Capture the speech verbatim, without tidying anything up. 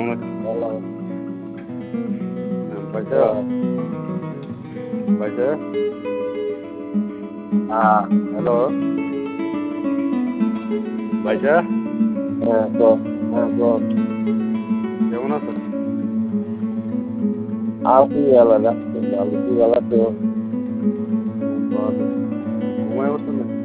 কেমন আছেন? ভালো। হ্যাঁ, ভাইজা হ্যাঁ, ভাইজা হ্যাঁ, হ্যালো ভাইজা হ্যাঁ, বল, হ্যাঁ, বল। কেমন আছেন? আছি ভালো, রাখছি ভালো, তুই ভালো আছো? ভালো। ঘুমায় উঠছেন